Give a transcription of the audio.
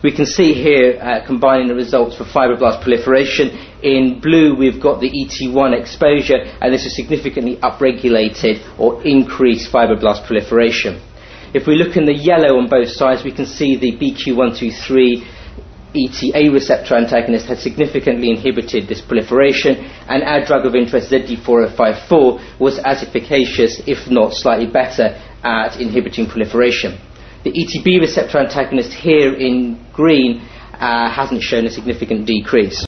We can see here combining the results for fibroblast proliferation. In blue we've got the ET1 exposure, and this has significantly upregulated or increased fibroblast proliferation. If we look in the yellow on both sides, we can see the BQ123 ETA receptor antagonist had significantly inhibited this proliferation, and our drug of interest ZD4054 was as efficacious, if not slightly better, at inhibiting proliferation. The ETB receptor antagonist here in green hasn't shown a significant decrease.